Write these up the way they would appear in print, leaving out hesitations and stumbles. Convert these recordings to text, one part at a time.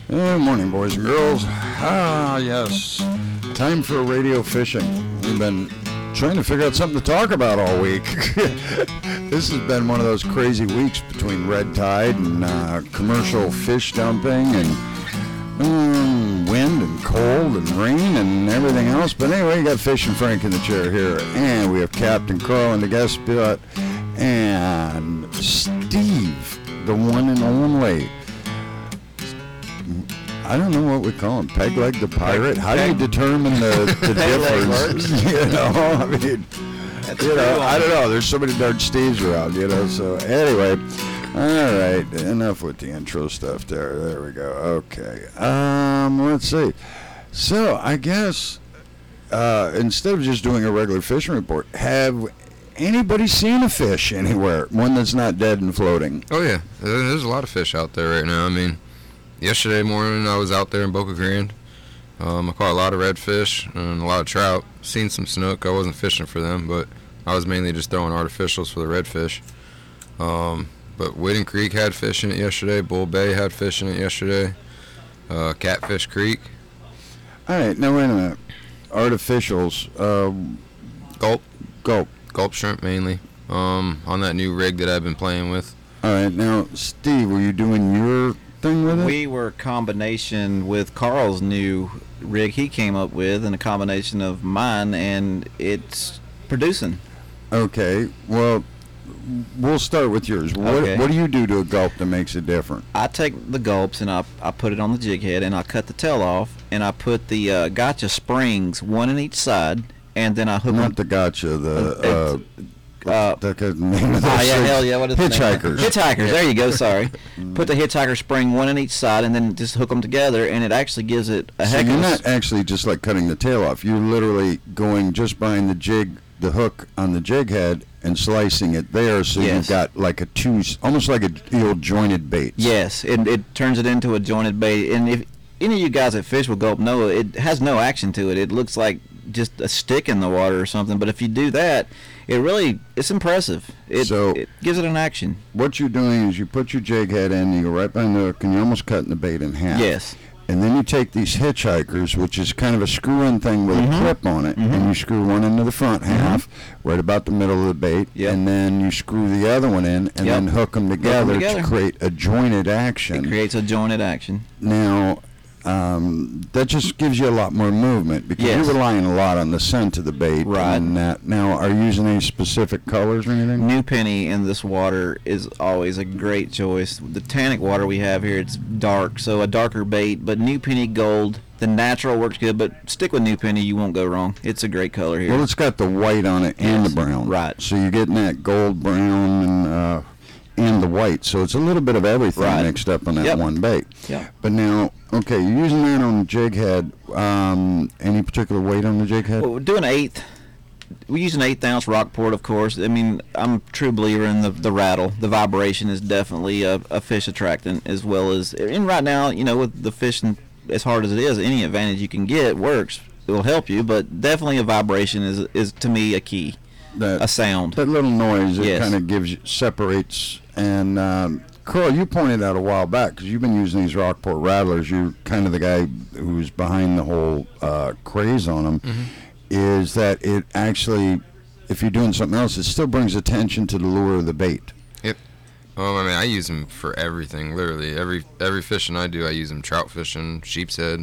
Good morning, boys and girls. Yes. Time for radio fishing. We've been trying to figure out something to talk about all week. This has been one of those crazy weeks between red tide and commercial fish dumping and wind and cold and rain and everything else. But anyway, you got Fishing Frank in the chair here, and we have Captain Carl in the guest spot, and Steve, the one and only. I don't know what we call him. Pegleg the pirate. How do you determine the difference? I mean, I don't know. There's so many dark Steves around, So anyway, all right. Enough with the intro stuff there. There we go. Okay. Let's see. So I guess instead of just doing a regular fishing report, have anybody seen a fish anywhere? One that's not dead and floating? Oh yeah, there's a lot of fish out there right now. I mean, yesterday morning I was out there in Boca Grande. I caught a lot of redfish and a lot of trout. Seen some snook. I wasn't fishing for them, but I was mainly just throwing artificials for the redfish. But Whitting Creek had fish in it yesterday. Bull Bay had fish in it yesterday. Catfish Creek. All right, now wait a minute. Artificials. Gulp shrimp mainly. On that new rig that I've been playing with. All right, now Steve, were you doing your thing with it? We were a combination with Carl's new rig he came up with, and a combination of mine, and it's producing. Okay, well, we'll start with yours. What do you do to a gulp that makes it different? I take the gulps and I put it on the jig head, and I cut the tail off, and I put the gotcha springs, one in each side, and then I hook Not the gotcha, the name of hell yeah, what is Hitchhikers. Hitchhikers, there you go, sorry. Put the hitchhiker spring, one in each side, and then just hook them together, and it actually gives it a heck of a... So you're not actually just like cutting the tail off. You're literally going just behind the jig, the hook on the jig head, and slicing it there, so you've got like almost like the old jointed bait. Yes, it turns it into a jointed bait, and if any of you guys that fish with gulp know, it has no action to it. It looks like just a stick in the water or something, but if you do that, it's impressive. It gives it an action. What you're doing is you put your jig head in, you go right behind the hook, and you're almost cutting the bait in half. Yes. And then you take these hitchhikers, which is kind of a screw-in thing with a clip on it, and you screw one into the front half, right about the middle of the bait, and then you screw the other one in, and then hook them together to create a jointed action. It creates a jointed action. Now, that just gives you a lot more movement, because you're relying a lot on the scent of the bait. Right. And now, are you using any specific colors or anything? New penny in this water is always a great choice. The tannic water we have here, it's dark, so a darker bait, but new penny gold, the natural works good, but stick with new penny, you won't go wrong. It's a great color here. Well, it's got the white on it and the brown. Right. So you're getting that gold, brown, and the white, so it's a little bit of everything mixed up on that one bait. Yeah. But now, okay, you're using that on the jig head. Any particular weight on the jig head? Well, we're doing we use an 1/8 ounce Rockport, of course. I mean, I'm a true believer in the rattle. The vibration is definitely a fish attractant, as well as, and right now, with the fishing as hard as it is, any advantage you can get works. It will help you, but definitely a vibration is to me a key. A sound. That little noise, it kind of separates. And Carl, you pointed out a while back, because you've been using these Rockport rattlers, you're kind of the guy who's behind the whole craze on them, is that it actually, if you're doing something else, it still brings attention to the lure of the bait. Yep. I mean, I use them for everything, literally. Every fishing I do, I use them trout fishing, sheep's head.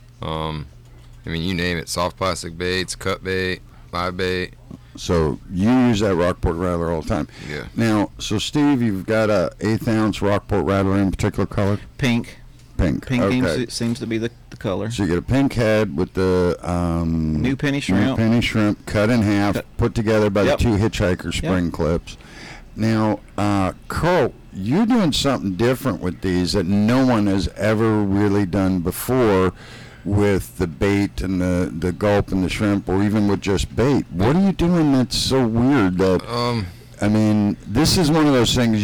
I mean, you name it, soft plastic baits, cut bait, live bait. So you use that Rockport rattler all the time. Yeah. Now, so Steve, you've got a 1/8 ounce Rockport rattler in particular color? Pink. Pink. Okay. Seems to be the color. So you get a pink head with the new penny shrimp. New penny shrimp cut in half, put together by the two hitchhiker spring clips. Now, Carl, you're doing something different with these that no one has ever really done before, with the bait and the gulp and the shrimp, or even with just bait. What are you doing that's so weird that I mean, this is one of those things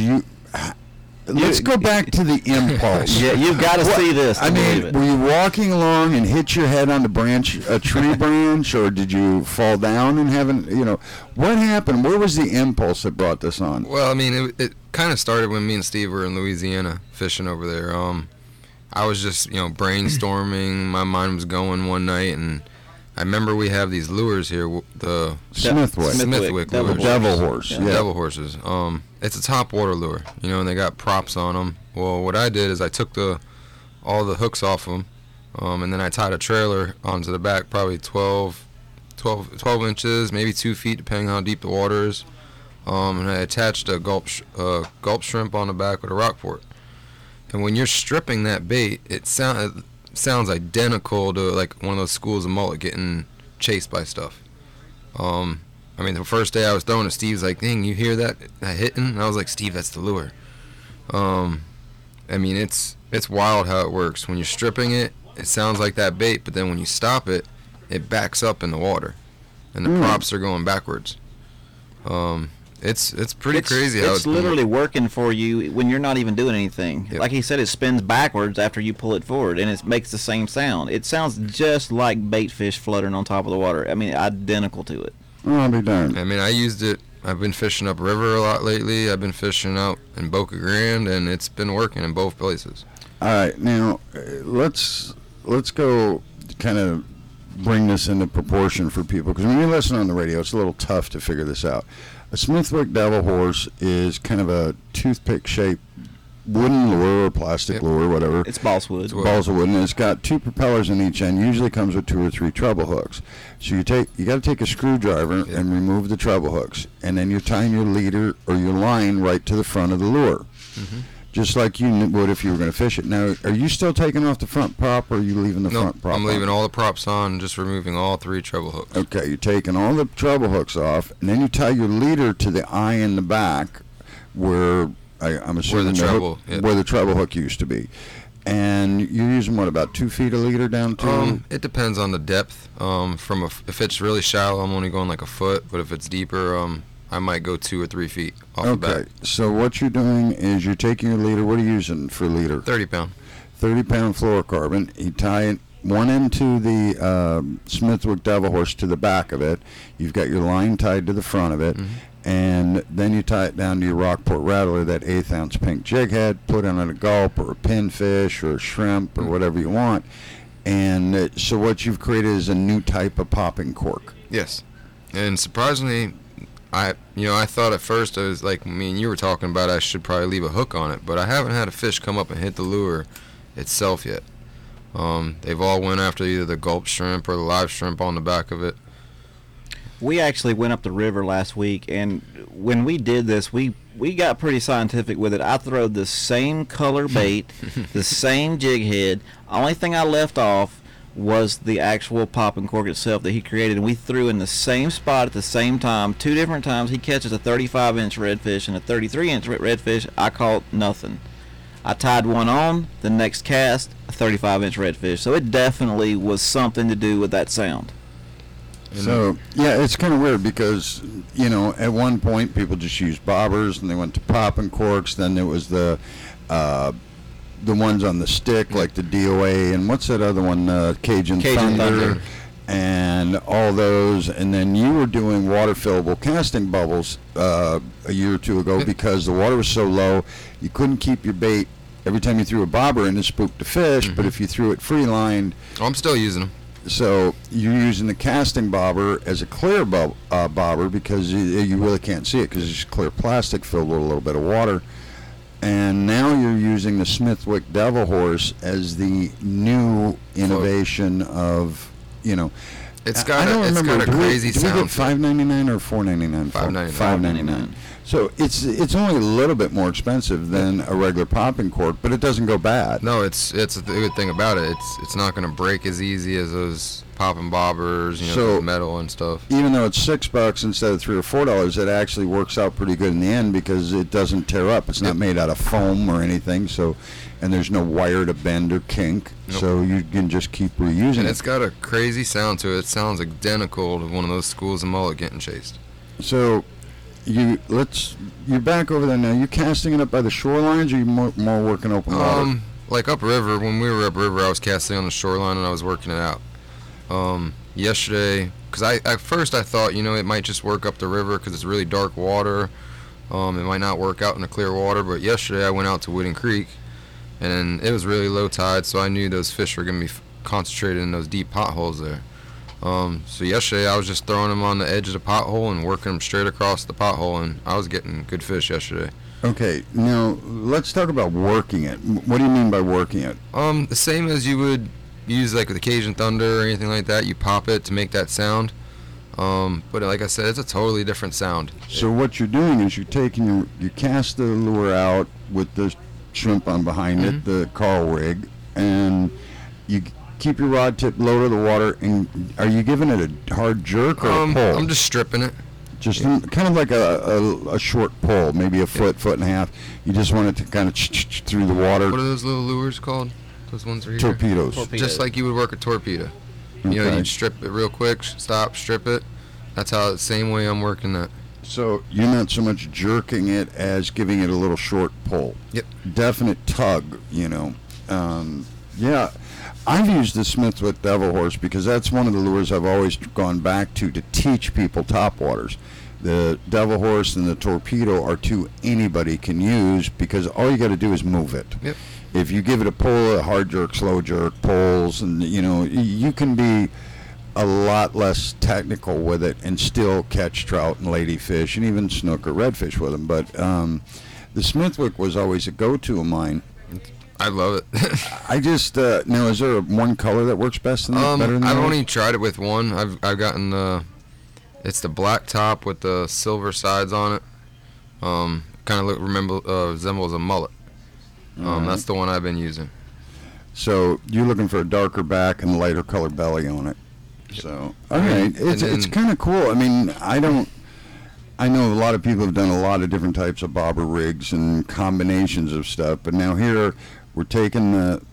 let's go back to the impulse. Yeah, you've got to see this. I mean, were you walking along and hit your head on a tree branch, or did you fall down and what happened? Where was the impulse that brought this on? Well, I mean, it kind of started when me and Steve were in Louisiana fishing over there. I was just, brainstorming. My mind was going one night, and I remember we have these lures here, the Smithwick Devil lures. Devil horse. Yeah. Yeah. Devil horses. It's a top water lure, and they got props on them. Well, what I did is I took all the hooks off them, and then I tied a trailer onto the back, probably 12 inches, maybe 2 feet, depending on how deep the water is. And I attached a gulp shrimp on the back with a Rockport. And when you're stripping that bait, it sounds identical to like one of those schools of mullet getting chased by stuff. The first day I was throwing it, Steve's like, "Dang, you hear that hitting?" And I was like, "Steve, that's the lure." It's wild how it works. When you're stripping it, it sounds like that bait, but then when you stop it, it backs up in the water, and the props are going backwards. It's pretty crazy how it's literally working for you when you're not even doing anything. Yep. Like he said, it spins backwards after you pull it forward, and it makes the same sound. It sounds just like bait fish fluttering on top of the water. Identical to it. Oh, I'll be darned. I used it. I've been fishing upriver a lot lately. I've been fishing out in Boca Grande, and it's been working in both places. All right, now let's go kind of bring this into proportion for people, because when you listen on the radio, it's a little tough to figure this out. A Smithwick Devil Horse is kind of a toothpick-shaped wooden lure or plastic lure, whatever. It's balsa wood. Balsa wood, and it's got 2 propellers in each end. Usually comes with 2 or 3 treble hooks. So you got to take a screwdriver and remove the treble hooks, and then you're tying your leader or your line right to the front of the lure, just like you would if you were going to fish it. Now, are you still taking off the front prop, or are you leaving the front prop? I'm leaving all the props on, just removing all 3 treble hooks. Okay, you're taking all the treble hooks off, and then you tie your leader to the eye in the back, where I'm assuming where the treble hook used to be. And you're using about 2 feet a leader down to? It depends on the depth. If it's really shallow, I'm only going like a foot, but if it's deeper, I might go 2 or 3 feet off the back. Okay, so what you're doing is you're taking your leader. What are you using for leader? 30-pound. 30-pound fluorocarbon. You tie it one end to the Smithwick Devil Horse to the back of it. You've got your line tied to the front of it. And then you tie it down to your Rockport Rattler, that 1/8 ounce pink jig head, put on a gulp or a pinfish or a shrimp or whatever you want. And so what you've created is a new type of popping cork. Yes. And surprisingly, I thought at first, I was like, me and you were talking about, I should probably leave a hook on it, but I haven't had a fish come up and hit the lure itself yet. They've all went after either the gulp shrimp or the live shrimp on the back of it. We actually went up the river last week, and when we did this, we got pretty scientific with it. I throwed the same color bait, the same jig head. Only thing I left off was the actual popping cork itself that he created, and we threw in the same spot at the same time, 2 different times. He catches a 35-inch redfish and a 33-inch redfish. I caught nothing. I tied one on, the next cast, a 35-inch redfish. So it definitely was something to do with that sound. So, yeah, it's kind of weird because, at one point people just used bobbers and they went to popping corks. Then there was the ones on the stick, like the DOA, and what's that other one, Cajun Thunder, and all those. And then you were doing water-fillable casting bubbles a year or 2 ago because the water was so low, you couldn't keep your bait. Every time you threw a bobber in, it spooked the fish, but if you threw it free-lined... Oh, I'm still using them. So you're using the casting bobber as a clear bobber because you really can't see it because it's just clear plastic filled with a little bit of water. And now you're using the Smithwick Devil Horse as the new innovation of, It's got a crazy sound. Do we get $5.99 or $4.99? $5.99. So it's only a little bit more expensive than a regular popping cork, but it doesn't go bad. No, it's the good thing about it. It's not going to break as easy as those popping bobbers, So, the metal and stuff. Even though it's $6 instead of $3 or $4, it actually works out pretty good in the end because it doesn't tear up. It's not made out of foam or anything. So, and there's no wire to bend or kink. Nope. So you can just keep reusing it. And it's got a crazy sound to it. It sounds identical to one of those schools of mullet getting chased. So. You're back over there now. You casting it up by the shorelines, or you more working open water? Like upriver. When we were upriver, I was casting on the shoreline and I was working it out. Yesterday, because at first I thought it might just work up the river because it's really dark water. It might not work out in the clear water. But yesterday I went out to Whitting Creek, and it was really low tide, so I knew those fish were going to be concentrated in those deep potholes there. So yesterday I was just throwing them on the edge of the pothole and working them straight across the pothole, and I was getting good fish yesterday. Okay, now let's talk about working it. What do you mean by working it? The same as you would use like with the Cajun Thunder or anything like that. You pop it to make that sound. But like I said, it's a totally different sound. So what you're doing is you're taking you cast the lure out with the shrimp on behind it, the Carl rig, and you keep your rod tip low to the water. And are you giving it a hard jerk or a pull? I'm just stripping it. Just kind of like a short pull, maybe a foot, foot and a half. You just want it to kind of through the water. What are those little lures called? Those ones right Torpedoes. Torpedoes. Just like you would work a torpedo. Okay. You know, you'd strip it real quick, stop, strip it. That's how the same way I'm working that. So you're not so much jerking it as giving it a little short pull. Yep. Definite tug, you know. Yeah, I've used the Smithwick Devil Horse because that's one of the lures I've always gone back to teach people topwaters. The Devil Horse and the Torpedo are two anybody can use because all you got to do is move it. Yep. If you give it a pull, a hard jerk, slow jerk, pulls, and you know, you can be a lot less technical with it and still catch trout and ladyfish and even snook or redfish with them. But the Smithwick was always a go-to of mine. I love it. I just now, is there one color that works best than better than I've that? only tried it with one. I've gotten it's the black top with the silver sides on it. Kind of resembles a mullet. That's the one I've been using. So you're looking for a darker back and lighter color belly on it. So all right, it's kind of cool. I mean, I know a lot of people have done a lot of different types of bobber rigs and combinations of stuff, but now here we're taking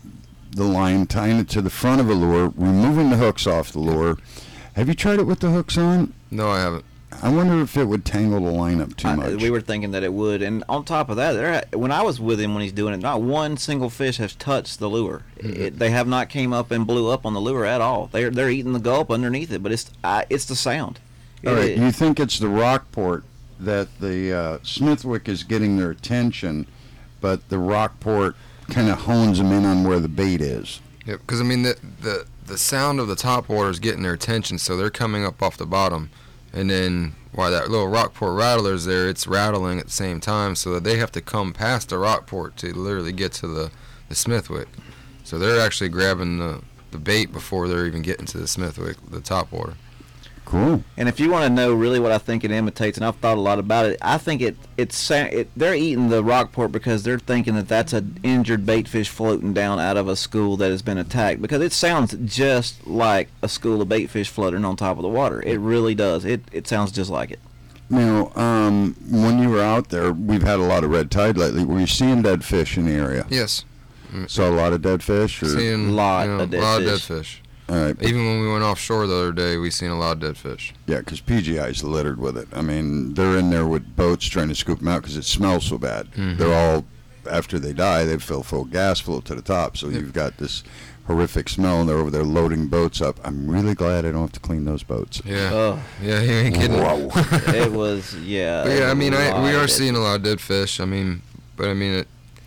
the line, tying it to the front of a lure, removing the hooks off the lure. Have you tried it with the hooks on? No, I haven't. I wonder if it would tangle the line up too much. We were thinking that it would, and on top of that, when I was with him when he's doing it, not one single fish has touched the lure. They have not came up and blew up on the lure at all. They're eating the gulp underneath it, but it's the sound. All right, you think it's the Rockport that the Smithwick is getting their attention, but the Rockport kind of hones them in on where the bait is. Yep, because I mean the sound of the top water is getting their attention, so they're coming up off the bottom. And then while that little Rockport rattler's there, it's rattling at the same time, so that they have to come past the Rockport to literally get to the Smithwick. So they're actually grabbing the bait before they're even getting to the Smithwick, the top water. Cool. And if you want to know really what I think it imitates, and I've thought a lot about it, I think they're eating the Rockport because they're thinking that that's an injured baitfish floating down out of a school that has been attacked, because it sounds just like a school of baitfish floating on top of the water. It really does. It sounds just like it. Now, when you were out there, we've had a lot of red tide lately. Were you seeing dead fish in the area? Yes. Saw a lot of dead fish? Or? Seeing of dead a lot of fish. dead fish. All right. Even when we went offshore the other day, we seen a lot of dead fish. Yeah, because PGI's littered with it. I mean, they're in there with boats trying to scoop them out because it smells so bad. They're all, after they die, they fill full of gas flow to the top. So you've got this horrific smell, and they're over there loading boats up. I'm really glad I don't have to clean those boats. Yeah. Yeah, you ain't kidding. Whoa. It was, yeah. But yeah, I mean, we are dead seeing a lot of dead fish. I mean, but I mean,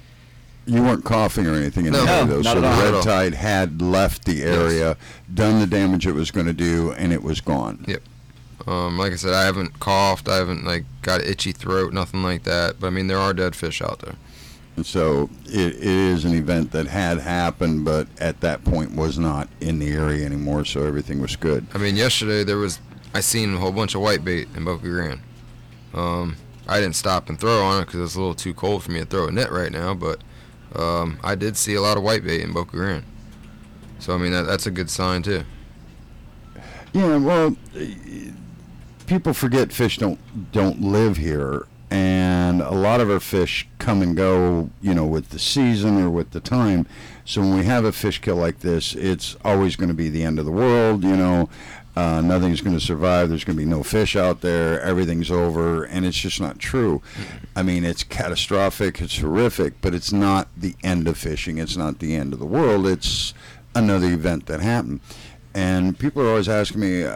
You weren't coughing or anything in No, any of those. not So at all. the Not at red all. tide had left the area, done the damage it was going to do, and it was gone. Yep. Like I said, I haven't coughed. I haven't got an itchy throat, nothing like that. But I mean, there are dead fish out there. And so it is an event that had happened, but at that point was not in the area anymore, so everything was good. I mean, yesterday I seen a whole bunch of whitebait in Boca Grande. I didn't stop and throw on it because it's a little too cold for me to throw a net right now, but I did see a lot of whitebait in Boca Grande. So I mean, that's a good sign too. Yeah, well, people forget fish don't live here, and a lot of our fish come and go, with the season or with the time. So when we have a fish kill like this, it's always going to be the end of the world. Nothing's going to survive. There's going to be no fish out there. Everything's over, and it's just not true. I mean, it's catastrophic. It's horrific, but it's not the end of fishing. It's not the end of the world. It's another event that happened. And people are always asking me,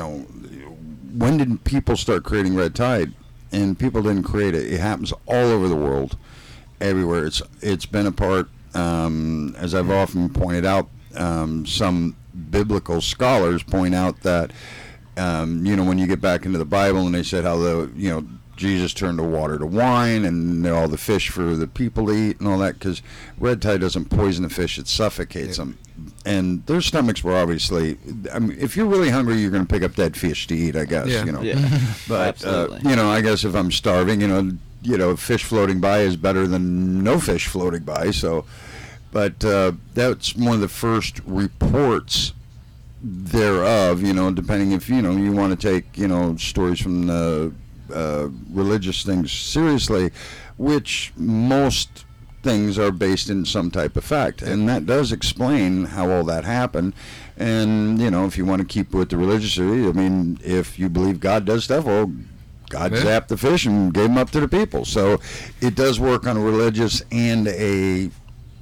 when did people start creating red tide? And people didn't create it. It happens all over the world, everywhere. It's been a part as I've often pointed out, some biblical scholars point out that, when you get back into the Bible and they said how Jesus turned the water to wine and all the fish for the people to eat and all that, because red tide doesn't poison the fish, it suffocates them. And their stomachs were obviously, if you're really hungry, you're going to pick up dead fish to eat, I guess. But, I guess if I'm starving, fish floating by is better than no fish floating by. So, but that's one of the first reports thereof, depending if, you want to take, stories from the religious things seriously, which most things are based in some type of fact, and that does explain how all that happened. And if you want to keep with the religious theory, if you believe God does stuff, well, God zapped the fish and gave them up to the people. So it does work on a religious and a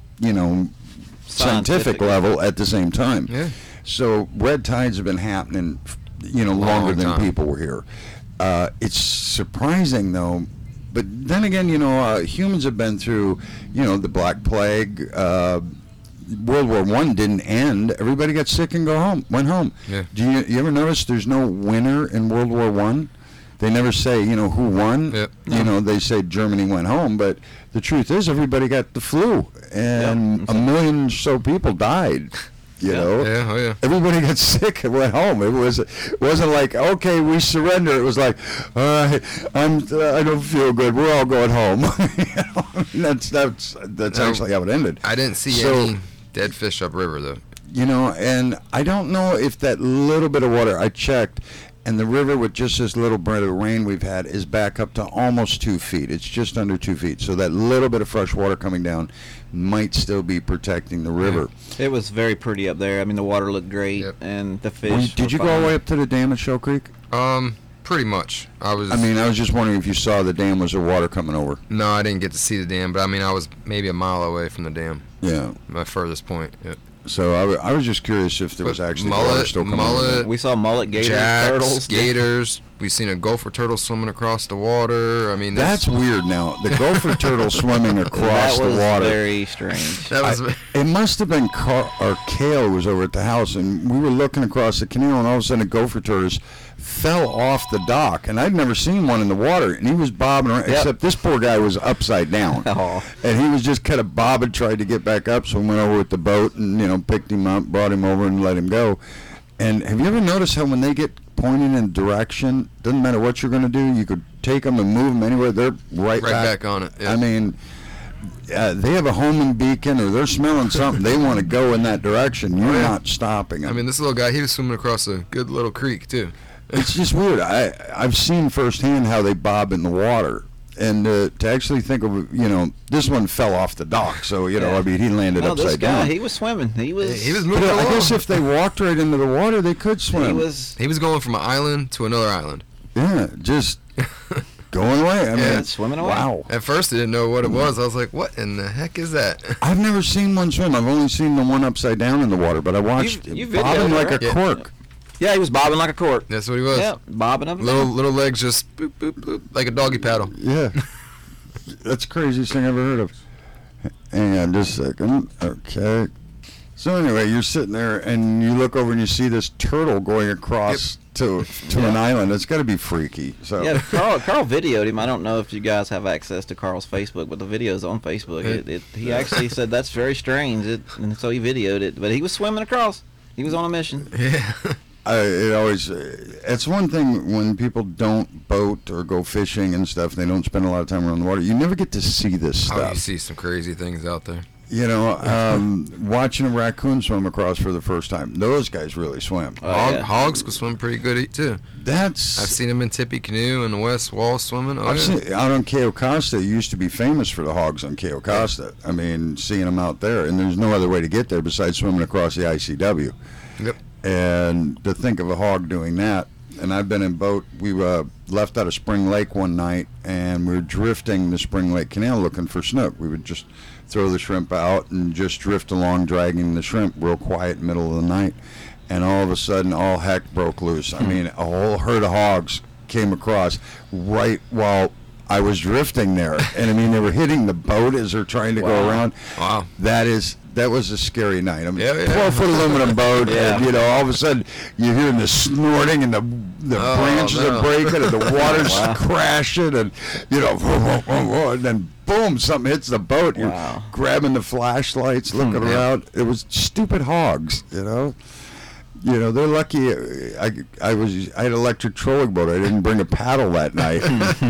scientific level at the same time. So red tides have been happening longer than people were here. It's surprising, though. But then again, humans have been through, the Black Plague. World War I didn't end. Everybody got sick and went home. Yeah. Do you ever notice there's no winner in World War I? They never say, who won. Yep. They say Germany went home. But the truth is everybody got the flu. And 1 million or so people died. Everybody got sick and went home. It wasn't like, okay, we surrender. It was like, I don't feel good. We're all going home. That's actually how it ended. I didn't see any dead fish upriver though. And I don't know if that little bit of water I checked, and the river with just this little bit of rain we've had is back up to almost 2 feet. It's just under 2 feet. So that little bit of fresh water coming down might still be protecting the river. It was very pretty up there. The water looked great, and the fish. Did you go all the way up to the dam at Shoal Creek? Pretty much. I was just wondering if you saw the dam. Was there water coming over? No, I didn't get to see the dam, but I was maybe a mile away from the dam. Yeah. My furthest point. Yep. So I was just curious if there was actually water still coming over. We saw mullet, gators, jacks, turtles, gators. We seen a gopher turtle swimming across the water. That's weird. Now the gopher turtle swimming across the water. That was very strange. It must have been Kale was over at the house, and we were looking across the canal, and all of a sudden a gopher tortoise fell off the dock, and I'd never seen one in the water, and he was bobbing around, except this poor guy was upside down. And he was just kind of bobbing, tried to get back up, so we went over with the boat and picked him up, brought him over, and let him go. And have you ever noticed how when they get pointing in direction, doesn't matter what you're going to do, you could take them and move them anywhere, they're right back on it. Yeah. They have a homing beacon, or they're smelling something. They want to go in that direction. You're not stopping them. This little guy, he was swimming across a good little creek too. It's just weird. I've seen firsthand how they bob in the water, and to actually think of this one fell off the dock, so he landed upside down. He was swimming. He was moving along. I guess if they walked right into the water, they could swim. He was going from an island to another island. Yeah, just going away. Swimming away. Wow. At first, I didn't know what it was. I was like, "What in the heck is that?" I've never seen one swim. I've only seen the one upside down in the water, but I watched bobbing like a cork. Yeah, he was bobbing like a cork. That's what he was. Yeah, bobbing up and down. Little legs just boop, boop, boop, like a doggy paddle. Yeah. That's the craziest thing I've ever heard of. Hang on just a second. Okay. So anyway, you're sitting there and you look over and you see this turtle going across to an island. It's got to be freaky. So Carl videoed him. I don't know if you guys have access to Carl's Facebook, but the video's on Facebook. He actually said that's very strange, and so he videoed it. But he was swimming across. He was on a mission. Yeah. It's one thing when people don't boat or go fishing and stuff, they don't spend a lot of time around the water. You never get to see this stuff. Oh, you see some crazy things out there. Watching a raccoon swim across for the first time, those guys really swim. Hogs can swim pretty good too. I've seen them in Tippy Canoe and the West Wall swimming. I've seen out on Cayo Costa. It used to be famous for the hogs on Cayo Costa. Seeing them out there, and there's no other way to get there besides swimming across the ICW. Yep. And to think of a hog doing that, and I've been in boat. We left out of Spring Lake one night, and we were drifting the Spring Lake Canal looking for snook. We would just throw the shrimp out and just drift along, dragging the shrimp real quiet middle of the night. And all of a sudden, all heck broke loose. A whole herd of hogs came across right while I was drifting there, and I mean they were hitting the boat as they're trying to go around. Wow. That was a scary night. I mean, Yeah. 12-foot aluminum boat, and all of a sudden you're hearing the snorting and the branches are breaking and the water's crashing and and then boom, something hits the boat. You're grabbing the flashlights, looking around. It was stupid hogs, they're lucky. I had an electric trolling boat. I didn't bring a paddle that night.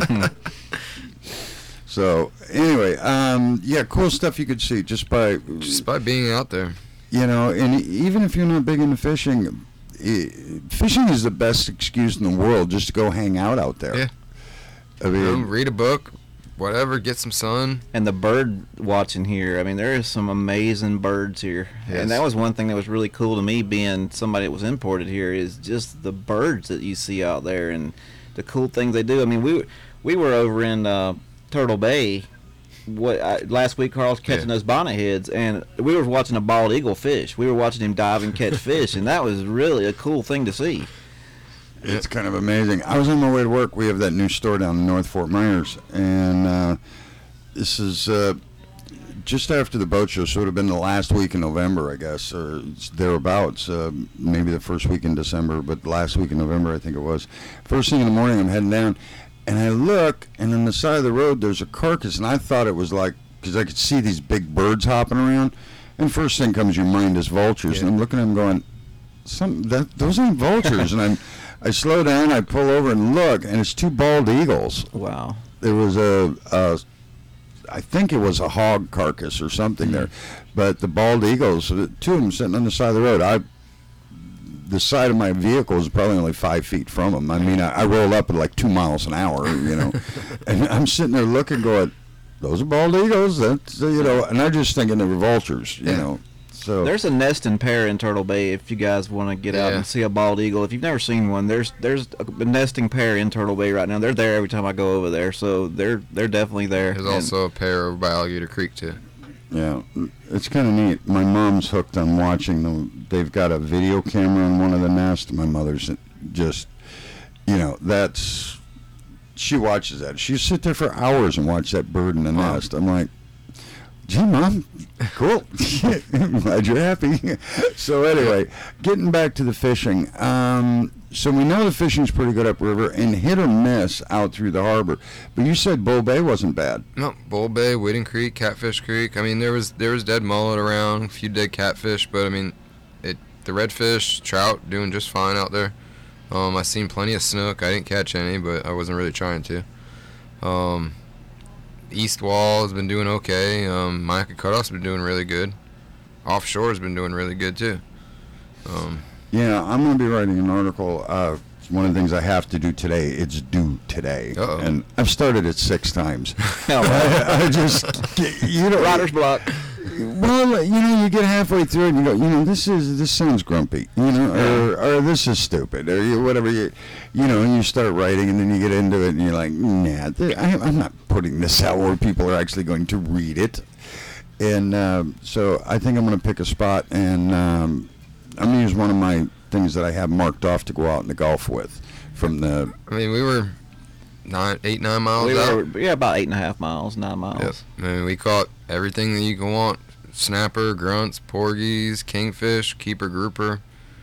So anyway, cool stuff you could see just by being out there. And even if you're not big into fishing, fishing is the best excuse in the world just to go hang out there. Yeah. I mean, read a book, whatever, get some sun. And the bird watching here, I mean, there is some amazing birds here. Yes. And that was one thing that was really cool to me, being somebody that was imported here, is just the birds that you see out there and the cool things they do. I mean, we were over in Turtle Bay last week. Carl's catching those bonnet heads, and we were watching a bald eagle fish. We were watching him dive and catch fish, and that was really a cool thing to see. It's kind of amazing. I was on my way to work. We have that new store down in North Fort Myers, and this is just after the boat show, so it would have been the last week in November, I guess, or thereabouts. Maybe the first week in December, but last week in November, I think it was. First thing in the morning, I'm heading down, and I look, and on the side of the road, there's a carcass, and I thought it was like, because I could see these big birds hopping around, and first thing comes to your mind is vultures, and I'm looking at them going, those ain't vultures, and I slow down, I pull over and look, and it's two bald eagles. Wow. There was I think it was a hog carcass or something there, but the bald eagles, two of them sitting on the side of the road. The side of my vehicle is probably only 5 feet from them. I mean, I rolled up at like 2 miles an hour, and I'm sitting there looking, going, those are bald eagles. That's and I'm just thinking they were vultures, So there's a nesting pair in Turtle Bay. If you guys want to get out and see a bald eagle, if you've never seen one, there's a nesting pair in Turtle Bay right now. They're there every time I go over there, so they're definitely there. There's also a pair over by Alligator Creek too. Yeah, it's kind of neat. My mom's hooked on watching them. They've got a video camera on one of the nests. My mother's just, she watches that. She sit there for hours and watch that bird in the nest. I'm like, gee, Mom, cool. I'm glad you're happy. So anyway, getting back to the fishing. So we know the fishing's pretty good upriver and hit or miss out through the harbor. But you said Bull Bay wasn't bad. No, Bull Bay, Whiting Creek, Catfish Creek. I mean, there was dead mullet around, a few dead catfish, but I mean, the redfish, trout, doing just fine out there. I seen plenty of snook. I didn't catch any, but I wasn't really trying to. East Wall has been doing okay. Micah Cutoff's been doing really good. Offshore has been doing really good too. Yeah, I'm going to be writing an article. It's one of the things I have to do today. It's due today. Uh-oh. And I've started it 6 times. I just, writer's block. Well, you get halfway through it and you go, this sounds grumpy, or this is stupid, or whatever, and you start writing and then you get into it and you're like, nah, I'm not putting this out where people are actually going to read it. And so I think I'm going to pick a spot and I'm going to use one of my things that I have marked off to go out in the Gulf with from the... I mean, we were 8, 9 miles out. About 8.5 miles, 9 miles. Yep. I mean, we caught everything that you can want. Snapper, grunts, porgies, kingfish, keeper, grouper.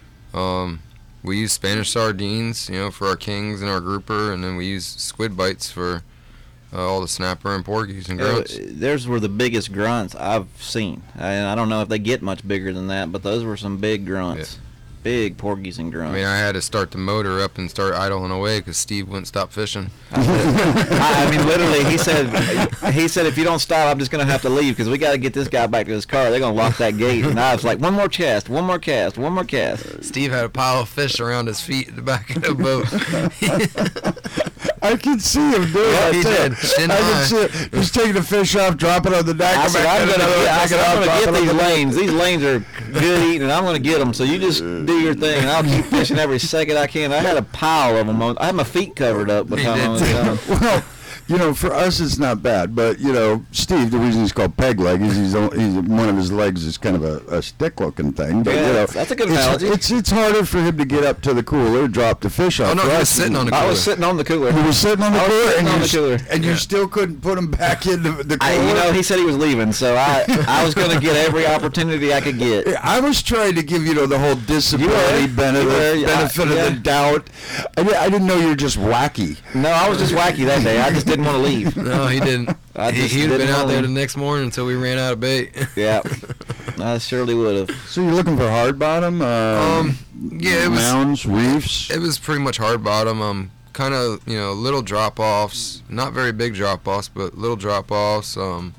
We use Spanish sardines, for our kings and our grouper, and then we use squid bites for all the snapper and porgies and grunts. Those were the biggest grunts I've seen. And I don't know if they get much bigger than that, but those were some big grunts. Yeah. Big porgies and grunts. I mean, I had to start the motor up and start idling away because Steve wouldn't stop fishing. I mean, literally, he said, if you don't stop, I'm just going to have to leave because we got to get this guy back to his car. They're going to lock that gate. And I was like, one more cast. Steve had a pile of fish around his feet at the back of the boat. I can see him doing it. He did. I can see it. He's taking the fish off, dropping it on the deck. I'm going to get these lanes. These lanes are good eating, and I'm going to get them. So you just do your thing, and I'll keep fishing every second I can. I had a pile of them. I had my feet covered up by the time I was done. Well, For us it's not bad, but Steve, the reason he's called peg leg is he's one of his legs is kind of a stick-looking thing. But that's a good analogy. It's harder for him to get up to the cooler, drop the fish off. Oh no, he was sitting on the cooler. I was sitting on the cooler. You were sitting on the cooler, and you still couldn't put him back into the cooler. He said he was leaving, so I was going to get every opportunity I could get. I was trying to give the whole disability benefit of the doubt. I didn't know you were just wacky. No, I was just wacky that day. I just didn't want to leave. No, he didn't. He'd have been out there the next morning until we ran out of bait. Yeah, I surely would have. So you're looking for hard bottom? Yeah, it was mounds, reefs. It was pretty much hard bottom. Kind of little drop offs, not very big drop offs, but little drop offs.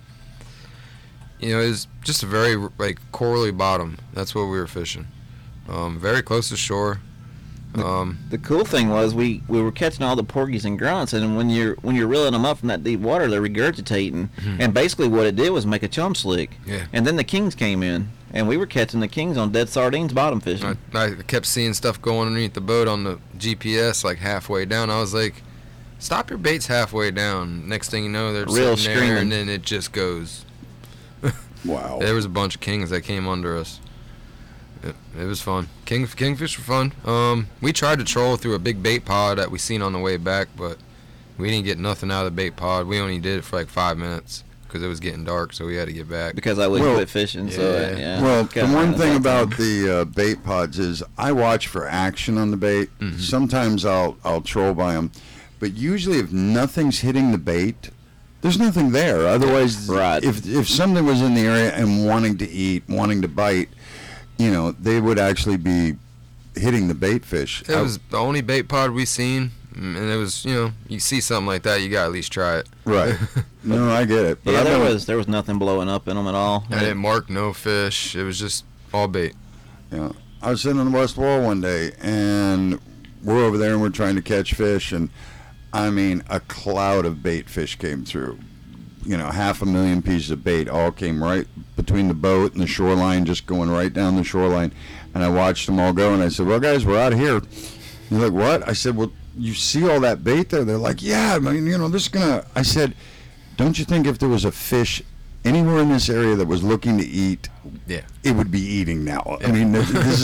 It's just a very corally bottom. That's what we were fishing. Very close to shore. The cool thing was we were catching all the porgies and grunts, and when you're reeling them up from that deep water, they're regurgitating. Mm-hmm. And basically what it did was make a chum slick. Yeah. And then the kings came in, and we were catching the kings on dead sardines bottom fishing. I kept seeing stuff going underneath the boat on the GPS halfway down. I was like, stop your baits halfway down. Next thing you know, they're real sitting screaming. there, and then it just goes. Wow. There was a bunch of kings that came under us. It was fun. Kingfish were fun. We tried to troll through a big bait pod that we seen on the way back, but we didn't get nothing out of the bait pod. We only did it for 5 minutes because it was getting dark, so we had to get back. Because I wouldn't quit fishing, so yeah. Well, the one thing about the bait pods is I watch for action on the bait. Mm-hmm. Sometimes I'll troll by them, but usually if nothing's hitting the bait, there's nothing there. Otherwise, right. if something was in the area and wanting to eat, wanting to bite, they would actually be hitting the bait fish. It was the only bait pod we seen, and it was, you see something like that, you got to at least try it. Right. No, I get it. But yeah, there was nothing blowing up in them at all. I didn't mark no fish. It was just all bait. Yeah. I was sitting on the west wall one day, and we're over there, and we're trying to catch fish, and, a cloud of bait fish came through. 500,000 pieces of bait all came right between the boat and the shoreline, just going right down the shoreline. And I watched them all go, and I said, well, guys, we're out of here. They're like, what? I said, well, you see all that bait there? They're like, yeah, this is going to... I said, don't you think if there was a fish anywhere in this area that was looking to eat, it would be eating now? Yeah. This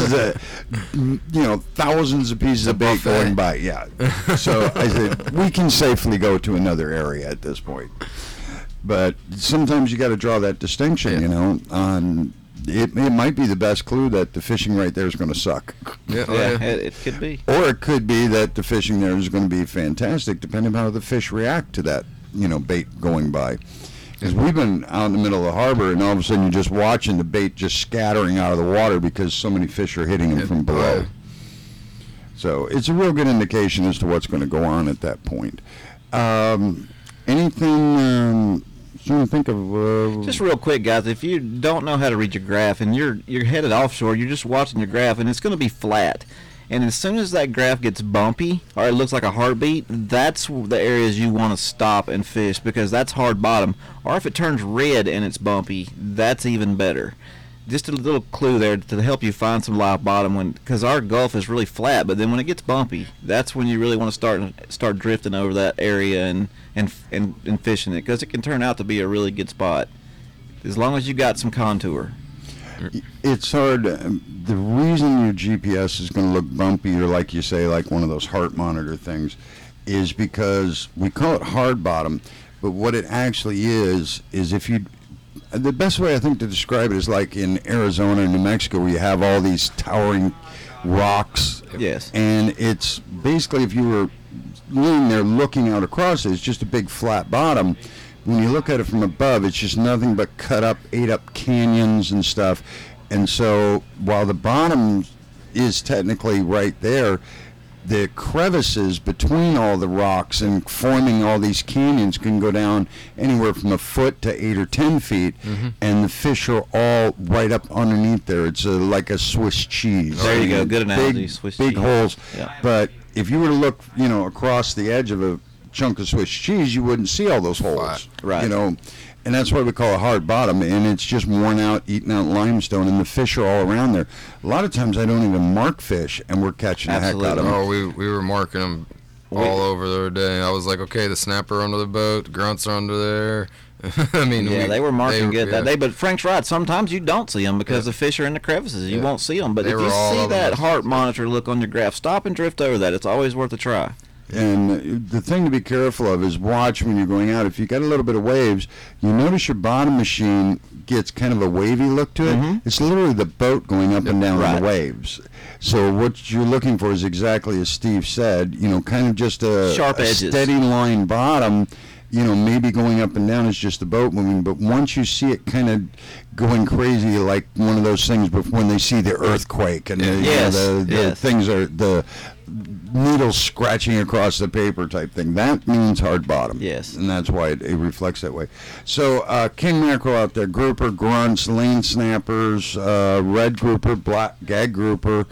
is thousands of pieces of bait going by. Yeah. So I said, we can safely go to another area at this point. But sometimes you got to draw that distinction, on it might be the best clue that the fishing right there is going to suck. Yeah, it could be. Or it could be that the fishing there is going to be fantastic, depending on how the fish react to that, bait going by. Because we've been out in the middle of the harbor, and all of a sudden you're just watching the bait just scattering out of the water because so many fish are hitting them from below. So it's a real good indication as to what's going to go on at that point. Anything... trying to think of just real quick, guys, if you don't know how to read your graph and you're headed offshore, you're just watching your graph and it's going to be flat, and as soon as that graph gets bumpy or it looks like a heartbeat, that's the areas you want to stop and fish, because that's hard bottom. Or if it turns red and it's bumpy, that's even better. Just a little clue there to help you find some live bottom, because our Gulf is really flat, but then when it gets bumpy, that's when you really want to start drifting over that area and fishing it, because it can turn out to be a really good spot as long as you got some contour. It's hard. The reason your GPS is going to look bumpy, or like you say, like one of those heart monitor things, is because we call it hard bottom, but what it actually is if you... The best way I think to describe it is like in Arizona and New Mexico, where you have all these towering rocks. Yes. And it's basically, if you were laying there looking out across it, it's just a big flat bottom. When you look at it from above, it's just nothing but ate up canyons and stuff. And so while the bottom is technically right there, the crevices between all the rocks and forming all these canyons can go down anywhere from a foot to 8 or 10 feet, and the fish are all right up underneath there. It's like a Swiss cheese. There you go. Good analogy. Swiss cheese. Big holes. Yeah. But if you were to look, across the edge of a chunk of Swiss cheese, you wouldn't see all those holes. Right. And that's why we call it hard bottom, and it's just worn out, eaten out limestone, and the fish are all around there. A lot of times I don't even mark fish, and we're catching the heck out of them. Oh, we were marking them all over the day. I was like, okay, the snapper under the boat, the grunts are under there. I mean, yeah, they were marking good that yeah. day. But Frank's right. Sometimes you don't see them because the fish are in the crevices. You won't see them. But They if were you all see over that us. heart monitor look on your graph, stop and drift over that. It's always worth a try. And the thing to be careful of is watch when you're going out. If you got a little bit of waves, you notice your bottom machine gets kind of a wavy look to it. Mhm. It's literally the boat going up and down on Right. the waves. So what you're looking for is exactly as Steve said, kind of just a, Sharp a edges. steady line bottom. Maybe going up and down is just the boat moving, but once you see it kind of going crazy, like one of those things when they see the earthquake and Yes, the yes. things are the needles scratching across the paper type thing, that means hard bottom. Yes. And that's why it reflects that way. So king mackerel out there, grouper, grunts, lane snappers, red grouper, black gag grouper,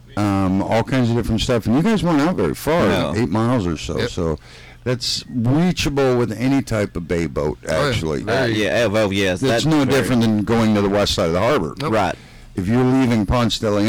all kinds of different stuff. And you guys weren't out very far, No. 8 miles or so. Yep. So that's reachable with any type of bay boat, yeah. actually. Yes. It's that's no very- different than going to the west side of the harbor. Nope. Right. If you're leaving Ponce de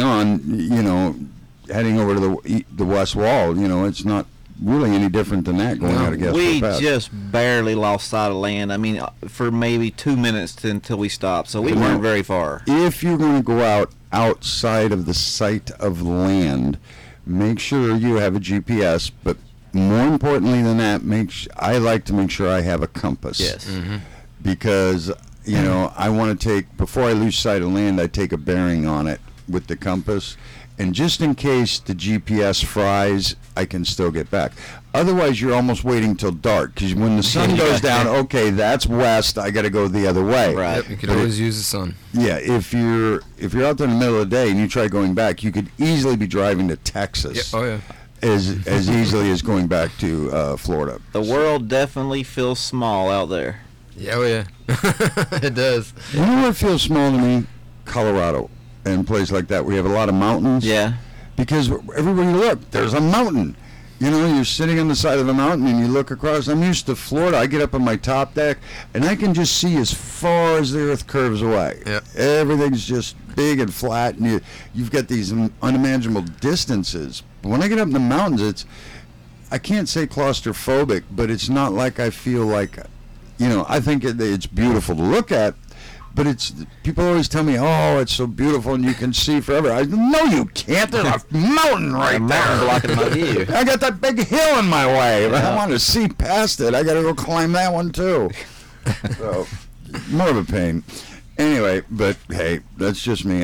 Leon, heading over to the west wall, it's not really any different than that going No. out of Gaspar We Pass. just barely lost sight of land. I mean, for maybe 2 minutes until we stopped, so we Come weren't on. very far. If you're going to go out outside of the sight of land, make sure you have a GPS, but more importantly than that, I like to make sure I have a compass. Yes. Mm-hmm. Because, I want to before I lose sight of land, I take a bearing on it with the compass. And just in case the GPS fries, I can still get back. Otherwise, you're almost waiting till dark, because when the sun goes down, okay, that's west, I got to go the other way. Right. Yep, you could always use the sun. Yeah, if you're out there in the middle of the day and you try going back, you could easily be driving to Texas. Yep. Oh yeah. as easily as going back to Florida. The world definitely feels small out there. Yeah, oh yeah. It does. You know what feels small to me? Colorado and places like that where you have a lot of mountains. Yeah. Because everywhere you look, there's a mountain. You're sitting on the side of a mountain and you look across. I'm used to Florida. I get up on my top deck and I can just see as far as the earth curves away. Yep. Everything's just big and flat, and you've got these unimaginable distances. But when I get up in the mountains, I can't say claustrophobic, but it's not like I feel like, I think it's beautiful to look at. But people always tell me, oh, it's so beautiful and you can see forever. No, you can't. There's a mountain right A mountain there. blocking my view. I got that big hill in my way. If I Yeah. want to see past it, I got to go climb that one too. So, more of a pain. Anyway, but hey, that's just me.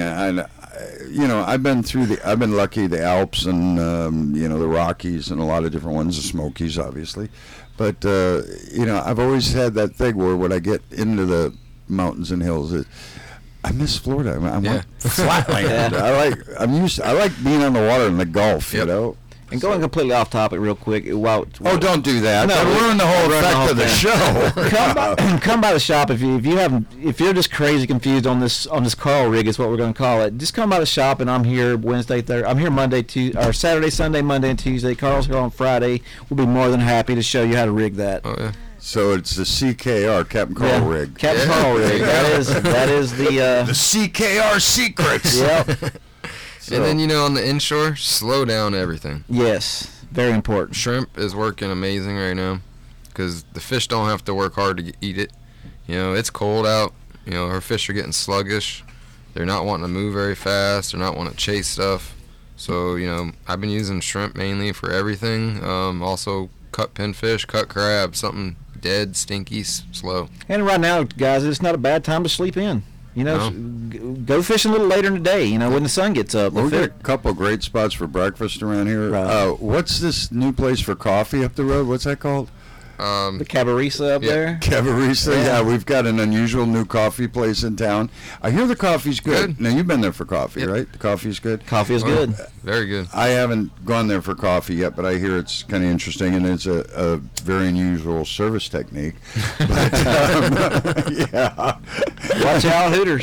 I've been lucky, the Alps and the Rockies and a lot of different ones, the Smokies, obviously. But I've always had that thing where when I get into the mountains and hills, I miss Florida. I Yeah. want flatland. Yeah. I like being on the water in the Gulf. Yep. And going completely off topic real quick. Oh, don't do that. No, That'll ruin the whole ruin the effect whole of the thing. show. Come by the shop if you're just crazy confused on this Carl rig is what we're going to call it. Just come by the shop, and I'm here Wednesday, Thursday. I'm here Monday, Tuesday, or Saturday, Sunday, Monday, and Tuesday. Carl's here on Friday. We'll be more than happy to show you how to rig that. Oh yeah. So it's the CKR, Captain Carl Yeah, rig. Captain Yeah. Carl rig. That is the. The CKR secrets. Yep. So- And then on the inshore, slow down everything. Yes. Very important. Shrimp is working amazing right now because the fish don't have to work hard to eat it. It's cold out. Our fish are getting sluggish. They're not wanting to move very fast. They're not wanting to chase stuff. So, I've been using shrimp mainly for everything. Also cut pinfish, cut crab, something dead, stinky, slow. And right now, guys, it's not a bad time to sleep in. No. Go fishing a little later in the day. When the sun gets up. Well, we got a couple of great spots for breakfast around here. Right. What's this new place for coffee up the road? What's that called? The Cabarisa up Yeah. there. Cabarisa. Yeah. Yeah, we've got an unusual new coffee place in town. I hear the coffee's good. Good. Now, you've been there for coffee, Yep. right? The coffee's good? Coffee is Oh, good. Very good. I haven't gone there for coffee yet, but I hear it's kind of interesting, and it's a very unusual service technique. But, yeah. Watch out, Hooters.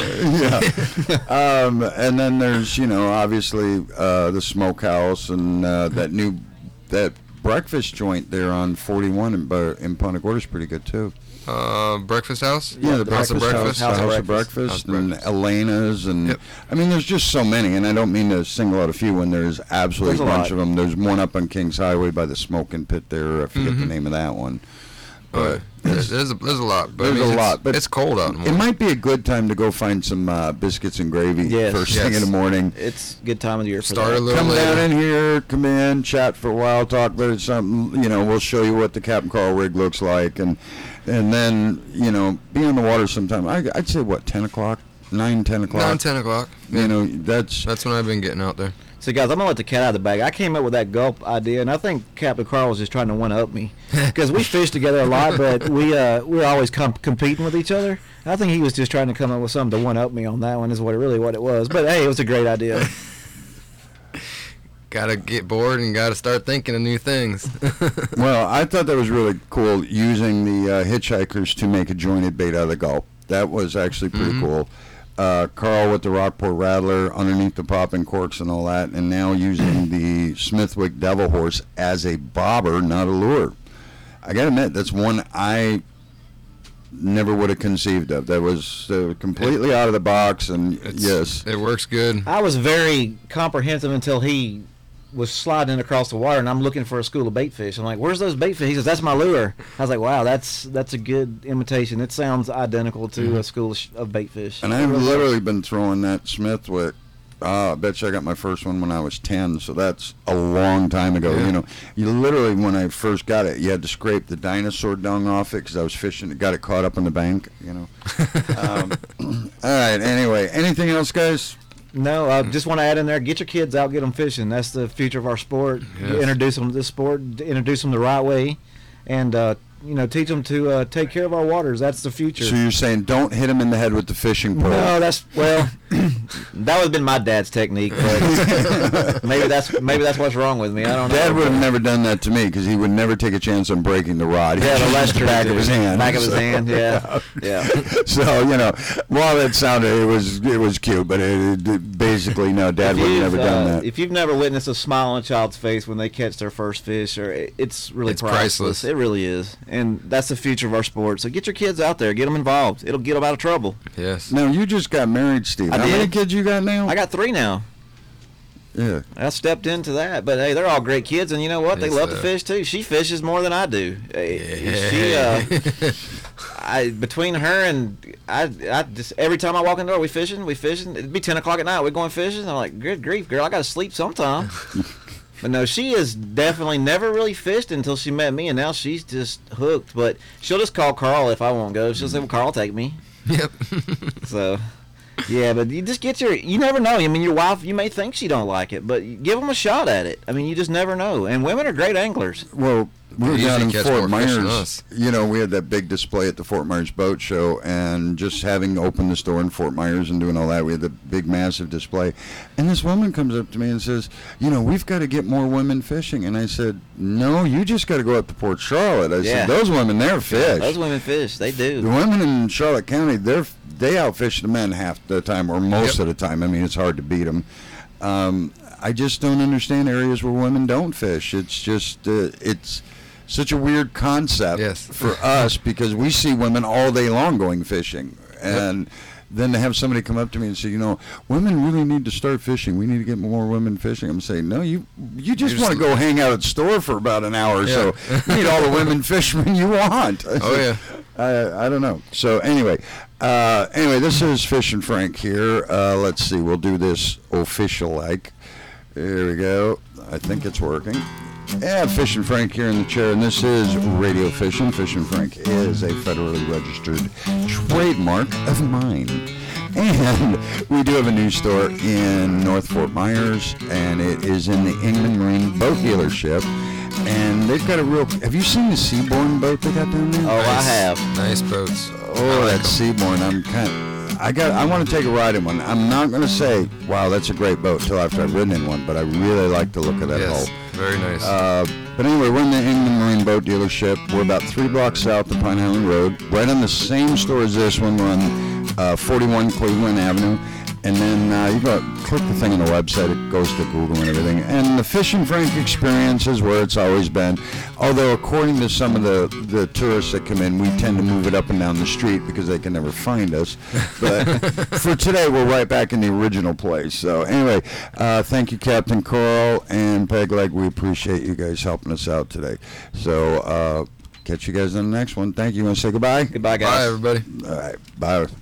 Yeah. And then there's, obviously the smokehouse and that breakfast joint there on 41 in Punta Gorda is pretty good too. Breakfast House. Yeah, the House of Breakfast House, House of House of Breakfast, and Elena's, and Yep. I mean, there's just so many, and I don't mean to single out a few when there's absolutely There's a a bunch lot. of them. There's one up on Kings Highway by the smoking pit there. I forget the name of that one. But There's a lot. But There's a it's, lot, but it's cold out in the it morning. might be a good time to go find some biscuits and gravy Yes. first thing in the morning. It's a good time of the year for Start that. a little Come down later. in here, come in, chat for a while, talk about something. We'll show you what the Captain Carl rig looks like, and then be on the water sometime. I'd say 10 o'clock, 9, 10 o'clock. 9, 10 o'clock. That's when I've been getting out there. So, guys, I'm going to let the cat out of the bag. I came up with that gulp idea, and I think Captain Carl was just trying to one-up me. Because we fish together a lot, but we're always competing with each other. I think he was just trying to come up with something to one-up me on that one is what it was. But, hey, it was a great idea. Gotta get bored and gotta start thinking of new things. Well, I thought that was really cool using the hitchhikers to make a jointed bait out of the gulp. That was actually pretty cool. Carl with the Rockport Rattler underneath the popping corks and all that, and now using the Smithwick Devil Horse as a bobber, not a lure. I gotta admit, that's one I never would have conceived of. That was completely out of the box, and yes. It works good. I was very comprehensive until he was sliding across the water, and I'm looking for a school of bait fish. I'm like, "Where's those bait fish?" He says, "That's my lure." I was like, "Wow, that's a good imitation. It sounds identical to a school of bait fish." And I've literally been throwing that Smithwick. I bet you I got my first one when I was 10, so that's a long time ago. Yeah. You literally, when I first got it, you had to scrape the dinosaur dung off it because I was fishing. Got it caught up in the bank, All right, anyway, anything else, guys? No, I just want to add in there, get your kids out, get them fishing. That's the future of our sport. Yes. Introduce them to this sport, introduce them the right way, and teach them to take care of our waters. That's the future. So you're saying don't hit him in the head with the fishing pole? No, that would have been my dad's technique, but maybe that's what's wrong with me. I don't know. Dad would have never done that to me because he would never take a chance on breaking the rod. Yeah, the last back of his hand. Back of his hand, yeah. So while that sounded, it was cute, but it basically no, Dad would have never done that. If you've never witnessed a smile on a child's face when they catch their first fish, it's really It's priceless. It really is, and that's the future of our sport. So get your kids out there, get them involved. It'll get them out of trouble. Yes. Now you just got married, Steve. I How did. many kids you got now? I got 3 now. Yeah. I stepped into that, but hey, they're all great kids, and you know what? They Yes, love to fish too. She fishes more than I do. Between her and I just every time I walk in the door, we fishing. It'd be 10 o'clock at night. We're going fishing. I'm like, good grief, girl, I gotta sleep sometime. But no, she has definitely never really fished until she met me, and now she's just hooked. But she'll just call Carl if I won't go. She'll say, "Well, Carl, take me." Yep. So, yeah, but you just you never know. I mean, your wife, you may think she don't like it, but you give them a shot at it. I mean, you just never know. And women are great anglers. Well, we were They down in usually catch Fort more fish than Myers. us. We had that big display at the Fort Myers Boat Show, and just having opened the store in Fort Myers and doing all that, we had the big, massive display. And this woman comes up to me and says, we've got to get more women fishing. And I said, no, you just got to go up to Port Charlotte. I said, those women, they're fish. Those women fish. They do. The women in Charlotte County, they outfish the men half the time, or most of the time. I mean, it's hard to beat them. I just don't understand areas where women don't fish. It's just, it's such a weird concept for us because we see women all day long going fishing. And then to have somebody come up to me and say, women really need to start fishing. We need to get more women fishing. I'm saying, no, you just want to go hang out at the store for about an hour or so. You need all the women fishermen you want. Oh, yeah. I don't know. So anyway, this is Fish and Frank here. Let's see. We'll do this official-like. There we go. I think it's working. Yeah, Fish and Frank here in the chair, and this is Radio Fishing. Fish and Frank is a federally registered trademark of mine. And we do have a new store in North Fort Myers, and it is in the Inman Marine Boat Dealership. And they've got have you seen the Seabourn boat they got down there? Oh, I have. Nice boats. Oh, that Seabourn. I want to take a ride in one. I'm not going to say, wow, that's a great boat till after I've ridden in one, but I really like the look of that hull. Very nice. But anyway, we're in the Inman Marine Boat Dealership. We're about 3 blocks south of Pine Island Road, right on the same store as this one. We're on 41 Cleveland Avenue. And then you go click the thing on the website. It goes to Google and everything. And the Fish and Frank experience is where it's always been. Although according to some of the tourists that come in, we tend to move it up and down the street because they can never find us. But for today, we're right back in the original place. So anyway, thank you, Captain Coral and Pegleg. We appreciate you guys helping us out today. So catch you guys on the next one. Thank you. You want to say goodbye? Goodbye, guys. Bye, everybody. All right. Bye.